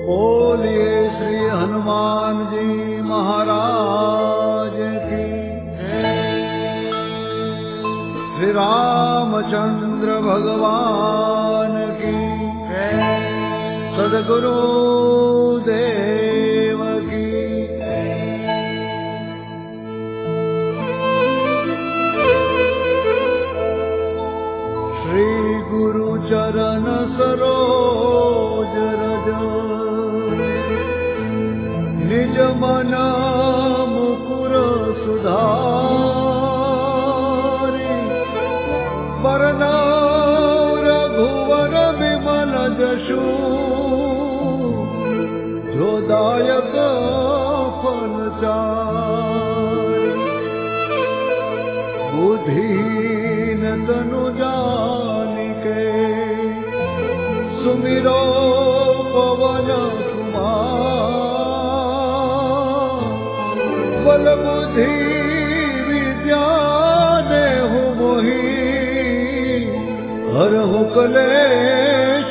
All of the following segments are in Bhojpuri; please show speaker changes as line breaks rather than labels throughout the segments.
बोलिए श्री हनुमान जी महाराज की। श्री रामचंद्र भगवान की। सद्गुरु देव की। श्री गुरु चरण सरोज रज निज मन मुकुर सुधारि बरनउँ रघुवर विमल जसु जो दायक फल चारि बुद्धिहीन तनु जानिके सुमिरो पवन बल बुद्धि विद्या देहु मोहि हरहु कलेश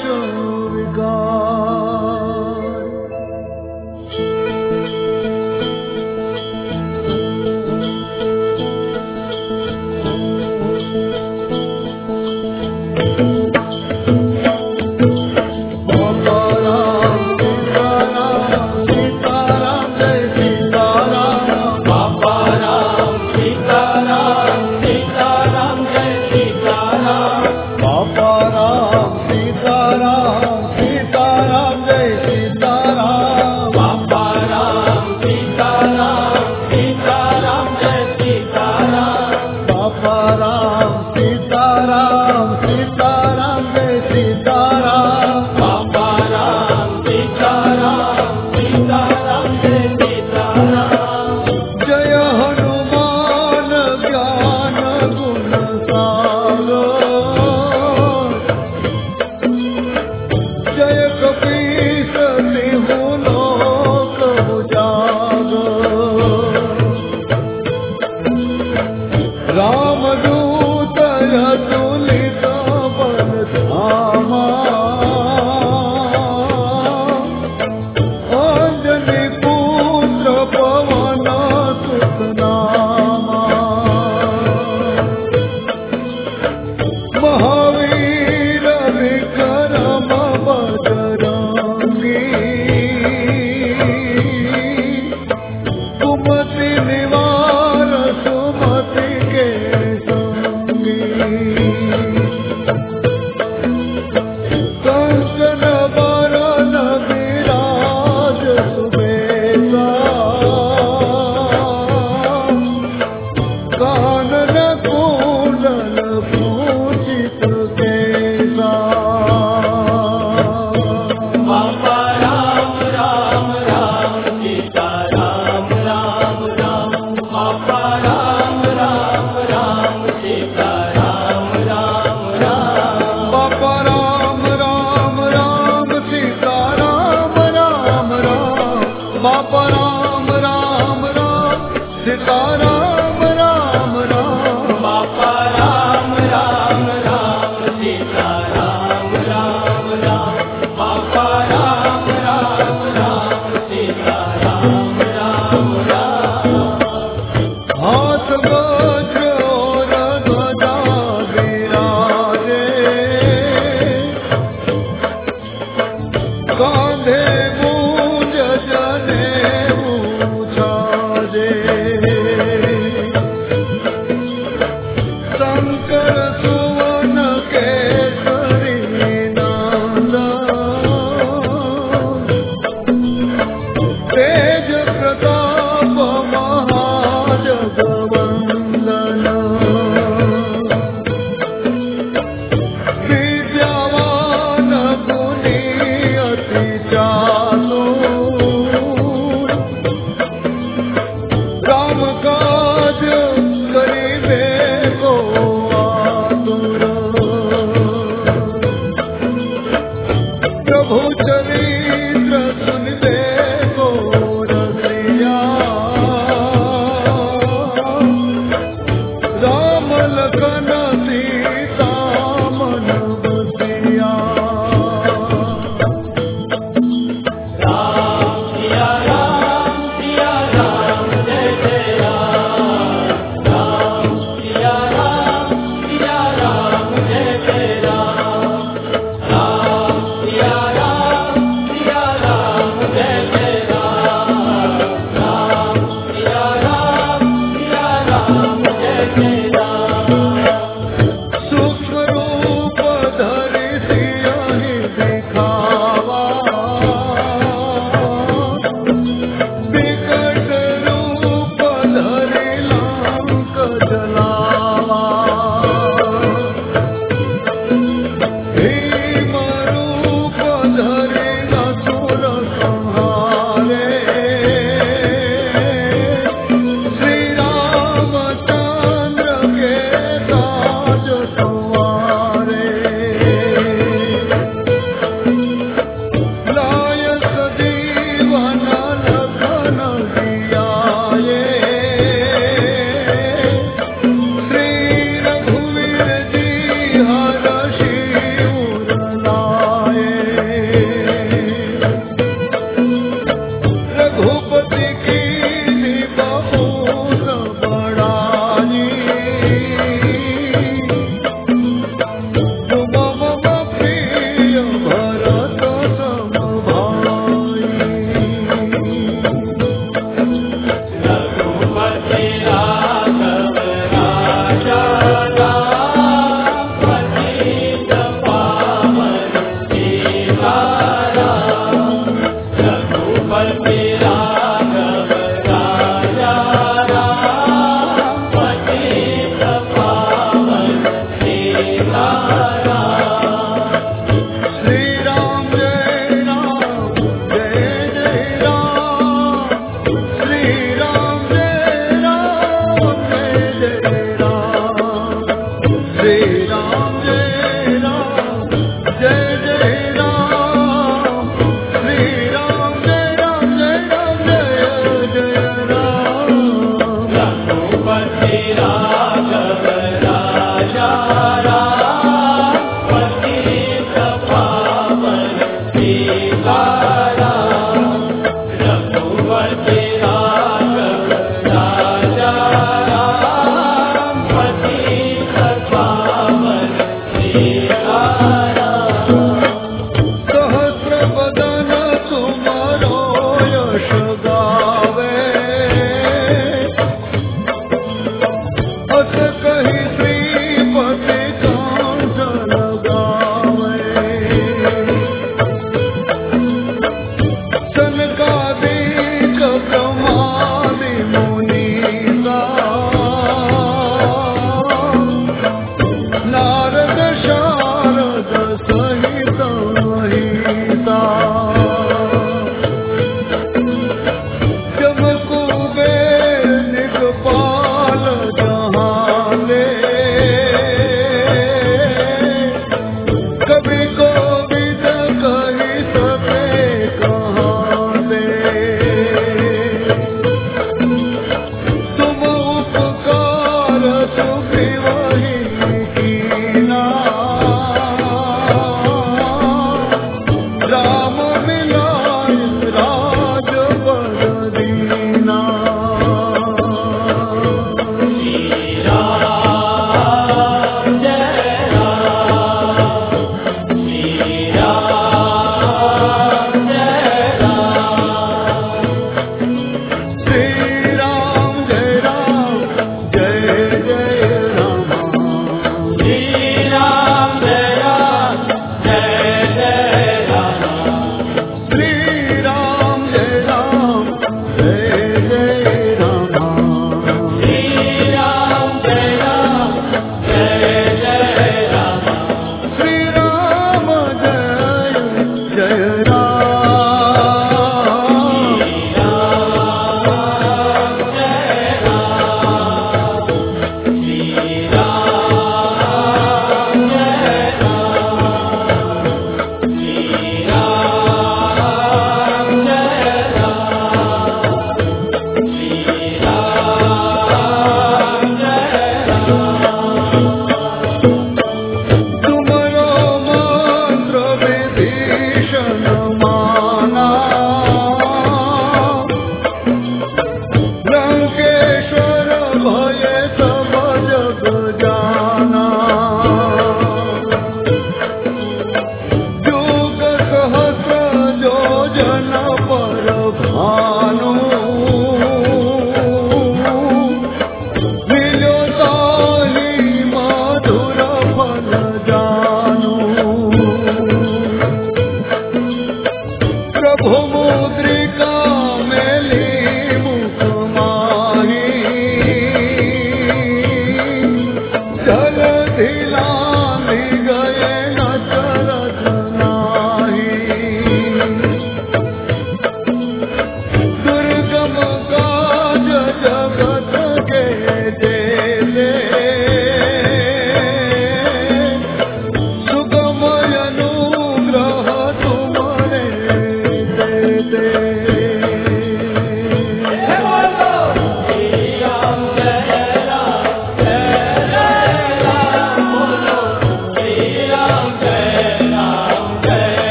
विकार। सीता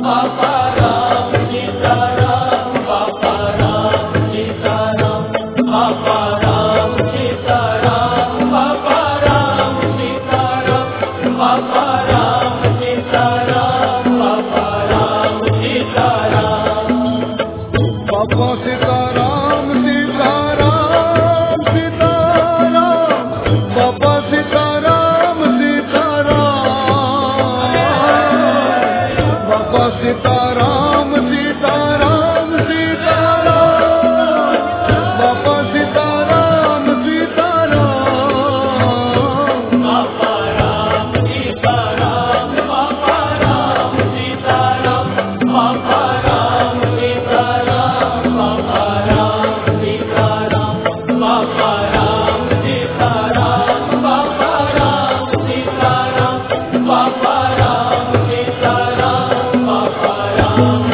बापा राम सीताराम बापा राम सीताराम बापा राम सीताराम बापा राम सीताराम बापा राम सीताराम बापा राम सीताराम
बापा सीताराम सीताराम सीताराम बापा सीताराम सीताराम बापा सीताराम सीताराम सीताराम बापा सीताराम सीताराम
बापा राम सीताराम बापा राम सीताराम बापा राम सीताराम बापा राम सीताराम बापा राम सीताराम बापा राम सीताराम बापा राम सीताराम बापा राम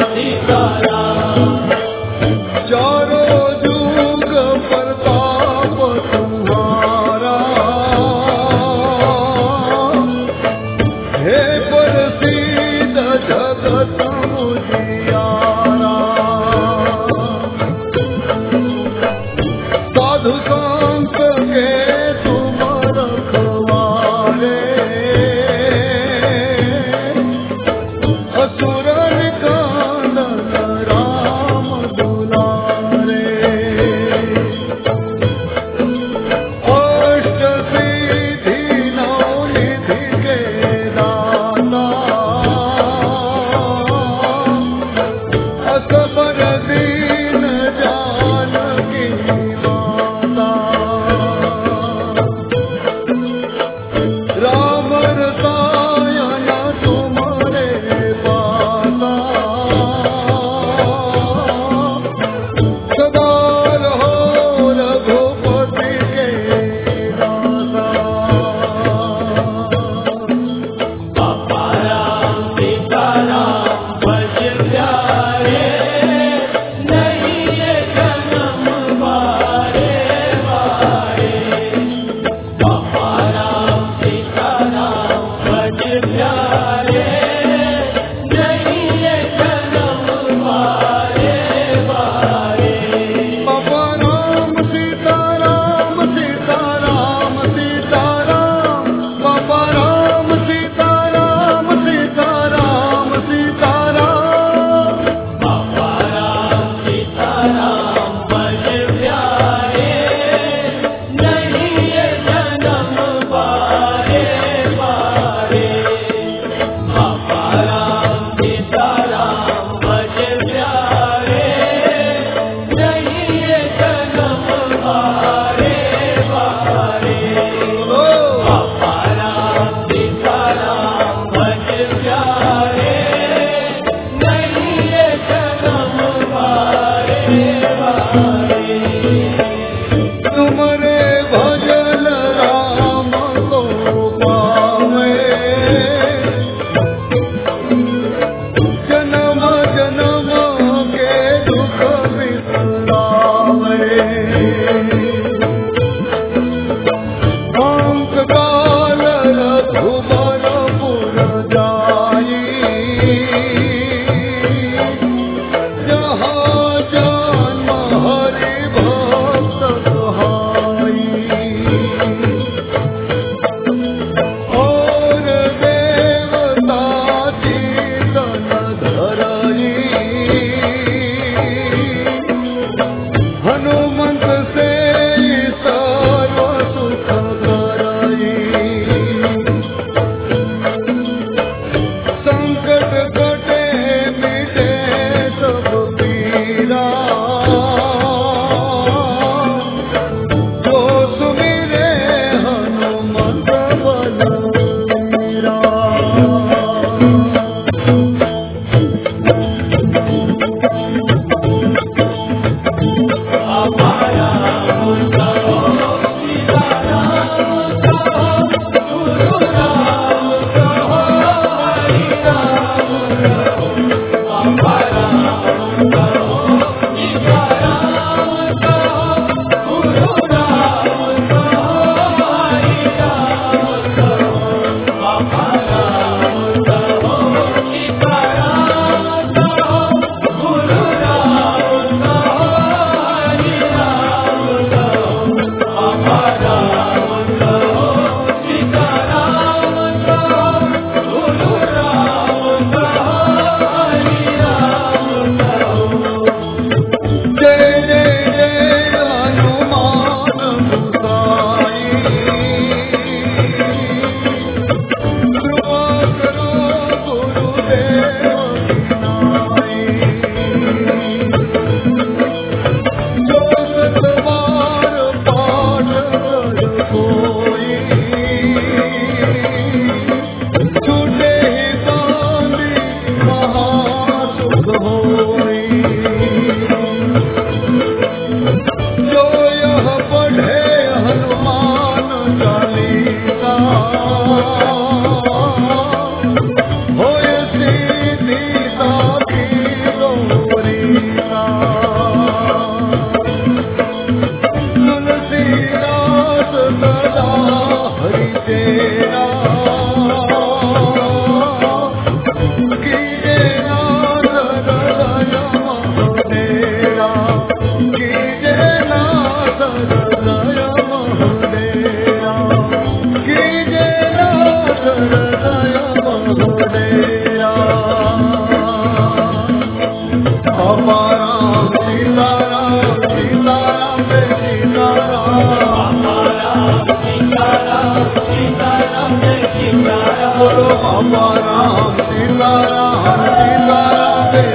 बोलो बाबा राम सीताराम सीताराम जय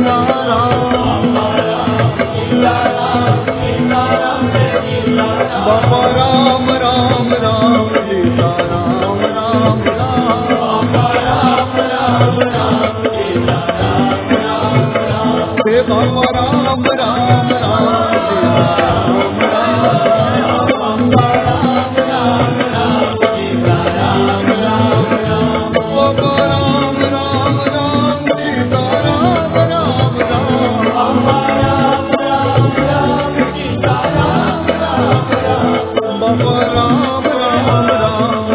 सीताराम बाबा राम राम राम सीताराम राम राम हे बाबा राम राम राम सीताराम राम बाबा राम राम राम सीताराम राम राम बाबा राम राम राम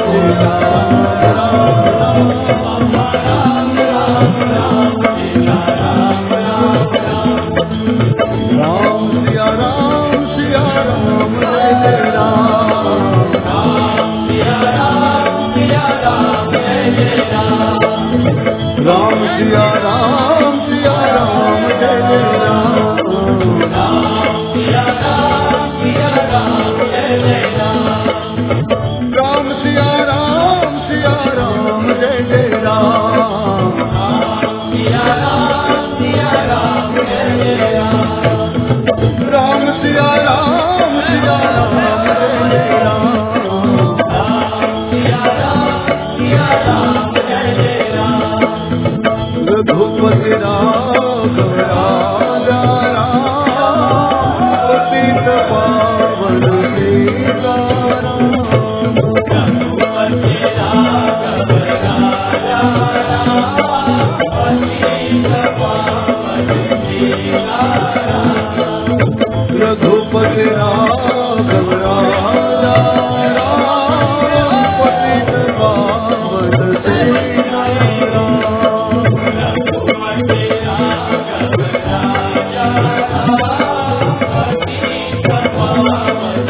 राम सिया राम सिया राम जय जय राम राम सिया राम सिया राम जय जय राम राम सिया राम सिया राम जय जय राम राम सिया राम सिया राम जय जय राम राम सिया राम सिया राम जय जय राम राम सिया राम सिया राम जय जय राम राम सिया राम सिया राम जय जय राम राम सिया राम सिया राम जय जय राम रघुपति राघव राजा राम पतित पावन सीताराम रघुपति राघव राजा राम पतित पावन सीताराम रघुपति राघव राजा राम पतित पावन सीताराम रघुपति राघव राजा राम पतित पावन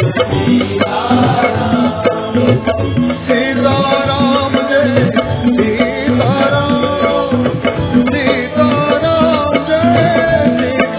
सीताराम जय सीताराम सीताराम जय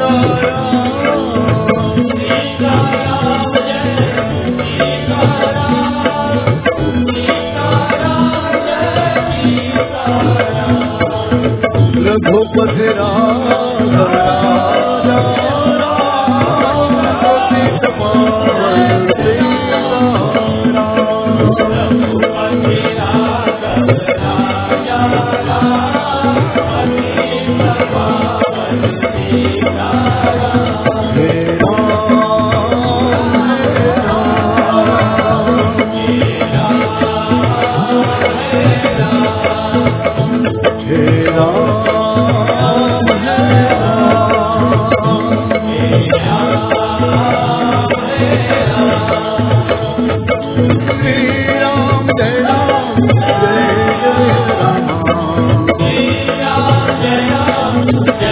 रघुपति राघव राजा राम पतित पावन सीताराम रघुपति राघव राजा राम पतित पावन सीताराम हे जय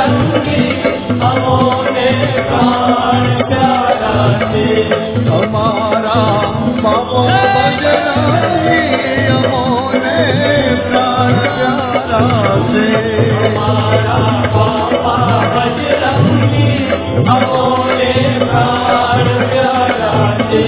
बजरंगी हमोने प्राण प्यारा से
हमारा बाबा बजरंगी हमोने प्राण प्यारा से
हमारा बाबा बजरंगी हमोने प्राण प्यारा से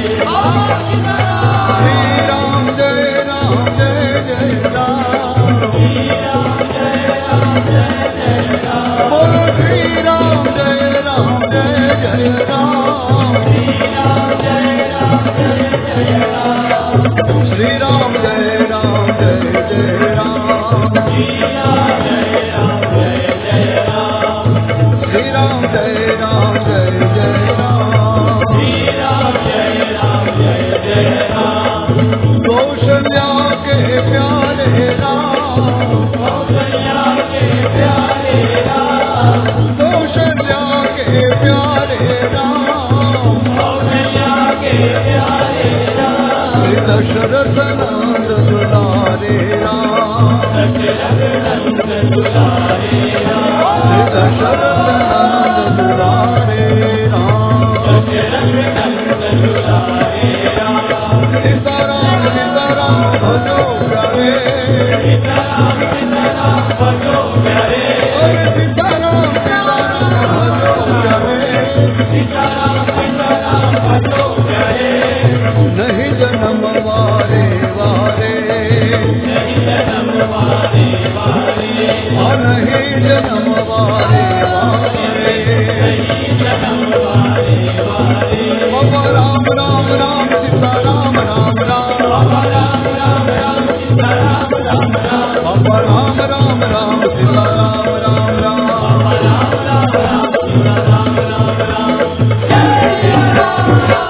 श्री राम जय राम जय जय राम
श्री राम जय राम जय जय राम
बोलो श्री राम जय राम जय जय राम
श्री राम जय राम जय जय राम
श्री राम जय राम जय जय राम
श्री राम जय राम जय जय राम
श्री राम जय राम जय जय राम
श्री राम जय राम जय जय राम
कौशल्या के प्यारे राम
कौशल्या के प्यारे राम
कौशल्या के प्यारे राम
कौशल्या के प्यारे राम
दशरथ नंद दुलारे राम
दशरथ नंद दुलारे राम
दशरथ नंद दुलारे राम
दशरथ नंद दुलारे राम
सीताराम सीताराम भजो प्यारे
सीताराम सीताराम भजो प्यारे
अरे सीताराम सीताराम भजो प्यारे
सीताराम सीताराम भजो प्यारे
नहीं जन्म वारे वारे
नहीं जन्म वारे वारे
नहीं जन्म वारे वारे
नहीं जन्म वारे वारे
बाबा राम राम राम सीताराम राम राम
बाबा राम राम राम सीताराम राम राम
बाबा राम राम राम सीताराम राम राम
बाबा राम राम राम सीताराम राम राम जय जय राम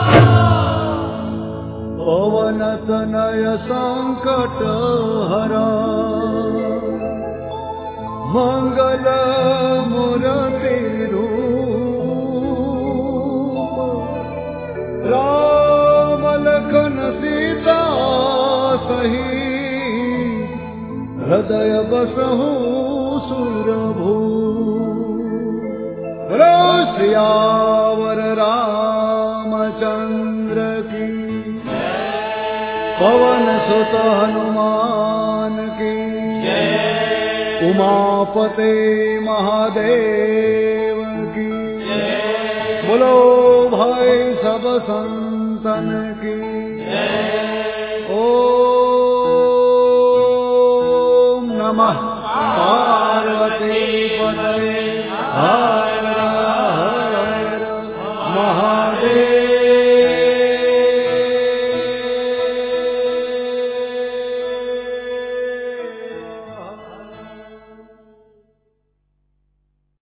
पवन तनय संकट हरा मंगल मूर्ति रूप राम लखन सीता सहित हृदय बसहु सुरभू सियावर रामचंद्र की पवन सुत हनुमान की उमापते महादेव की बोलो भाई सब संतन की ओम नमः पार्वती पतये हर